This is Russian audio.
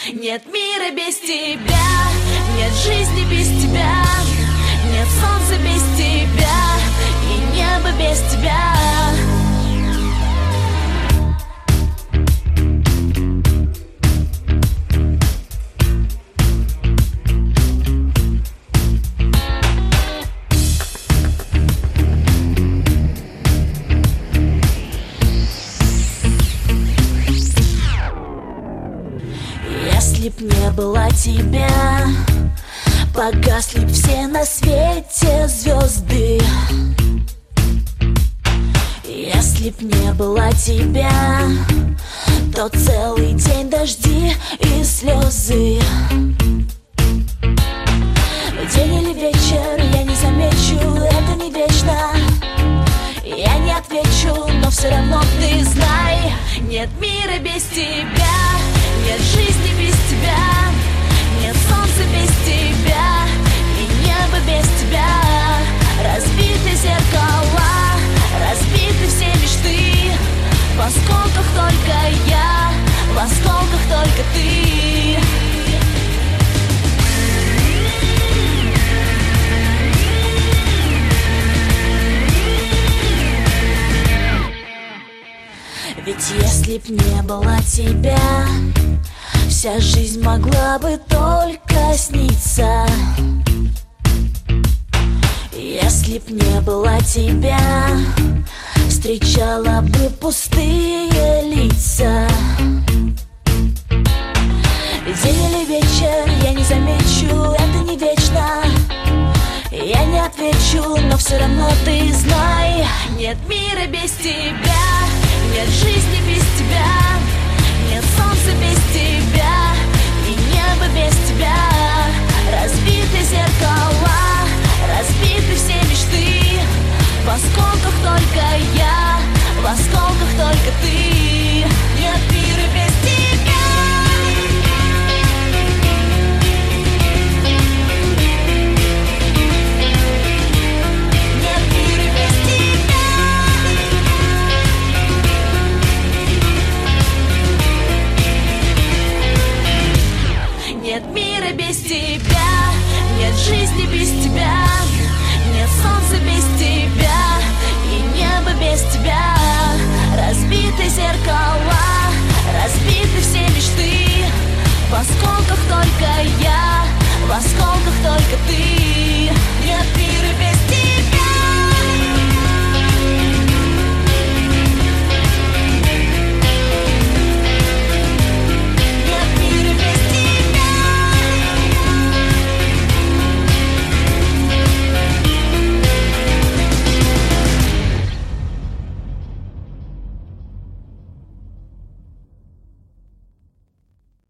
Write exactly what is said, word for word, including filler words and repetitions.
Нет мира без тебя, нет жизни без тебя, нет солнца без тебя и неба без тебя. Если б не было тебя, погасли б все на свете звезды. Если б не было тебя, то целый день дожди и слезы. День или вечер, я не замечу, это не вечно. Я не отвечу, но все равно ты знай. Нет мира без тебя, нет жизни без тебя, нет солнца без тебя и неба без тебя. Разбиты зеркала, разбиты все мечты. В осколках только я, в осколках только ты. Ведь если б не было тебя, вся жизнь могла бы только сниться. Если б не было тебя, встречала бы пустые лица. День или вечер, я не замечу, это не вечно. Я не отвечу, но все равно ты знай. Нет мира без тебя, нет жизни без тебя, нет солнца без тебя и неба без тебя. Разбиты зеркала, разбиты все мечты. В осколках только я, в осколках только ты. Нет мира без тебя. Нет мира без тебя, нет жизни без тебя, нет солнца без тебя и неба без тебя. Разбиты зеркала, разбиты все мечты. В осколках только я, в осколках только ты. Нет мира без тебя.